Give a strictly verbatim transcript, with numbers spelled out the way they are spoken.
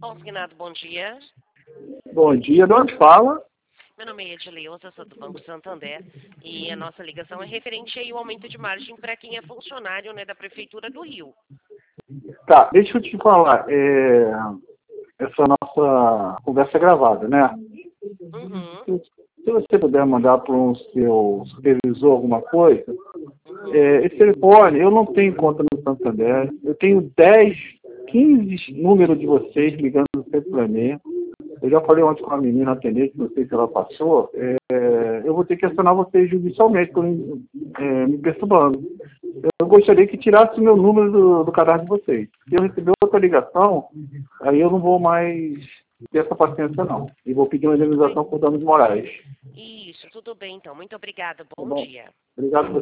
Consignado, bom dia. Bom dia, de onde fala? Meu nome é Edileuza, sou do Banco Santander e a nossa ligação é referente aí ao aumento de margem para quem é funcionário, né, da Prefeitura do Rio. Tá, deixa eu te falar. É, essa nossa conversa é gravada, né? Uhum. Se você puder mandar para um seu supervisor alguma coisa, Uhum. é, esse telefone, eu não tenho conta no Santander, eu tenho dez, quinze números de vocês ligando sempre para mim. Eu já falei ontem com a menina atendente, não sei se ela passou, é, eu vou ter que acionar vocês judicialmente, por, é, me perturbando. Eu gostaria que tirasse o meu número do, do cadastro de vocês. Se eu receber outra ligação, aí eu não vou mais ter essa paciência, não. E vou pedir uma indenização por danos morais. Isso, tudo bem então. Muito obrigada. Tá Bom bom? dia. Obrigado.